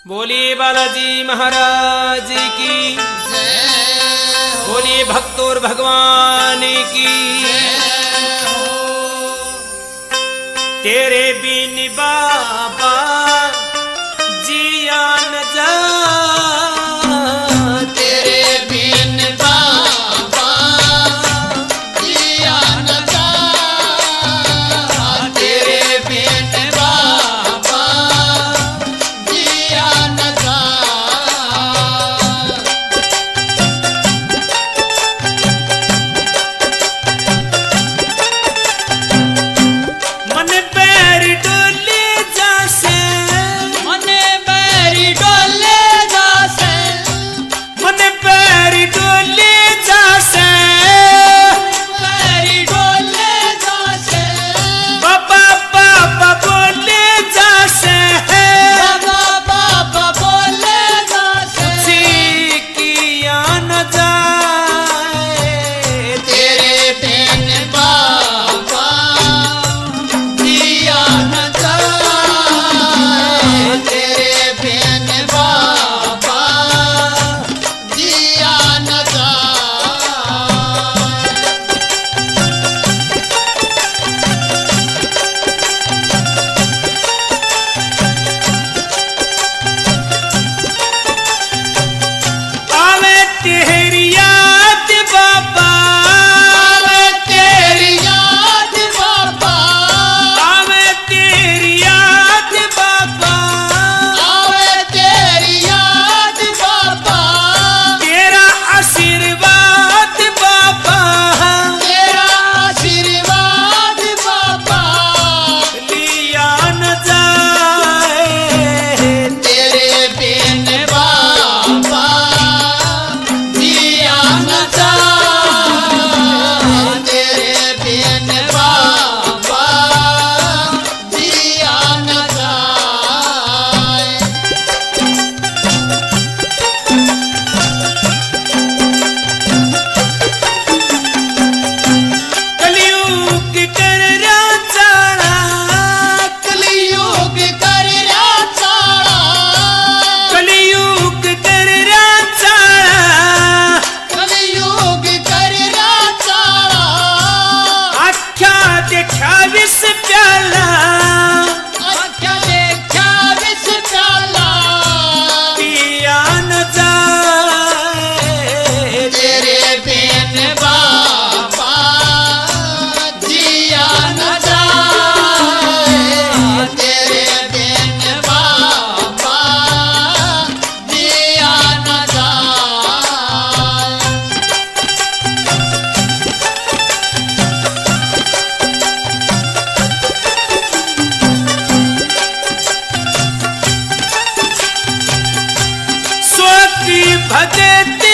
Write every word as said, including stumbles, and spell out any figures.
बोली बालाजी महाराज की, बोली भक्तोर भगवान की। तेरे बिन बाबा जिया न जा, तेरे बिन बाबा जिया न जा, तेरे बिन बाबा जिया न जा। मन पैर डोले जासे, मन पैरी डोले जासे, मन पैर डोले जासे, पैरी डोले जासे, बाबा बाबा बोले जासे, बाबा बाबा बोले जासे। खुशी किया न जाए। तेरे बिन बाबा जिया न जा, तेरे बिन बाबा जिया न जा। आवे तेरी याद बाबा, आवे तेरी याद बाबा, आवे तेरी याद बाबा, आवे तेरी याद बाबा, तेरा आशीर्वाद बाबा तेरा आशीर्वाद बाबा लिया न जाए। तेरे बिन बाबा जिया न जा, तेरे बिन बाबा जिया न जा। कलयुग कर राजाना, कलियुग कर राचाड़ा, कलयुग कर राजाना, कलियुग कर राचाड़ा। आख्या देखा विष प्याला, आख्या देखा विष प्याला, पिया न जाए। तेरे बिन बाबा जिया न जा, तेरे बिन बाबा जिया न जा। स्वाति भगत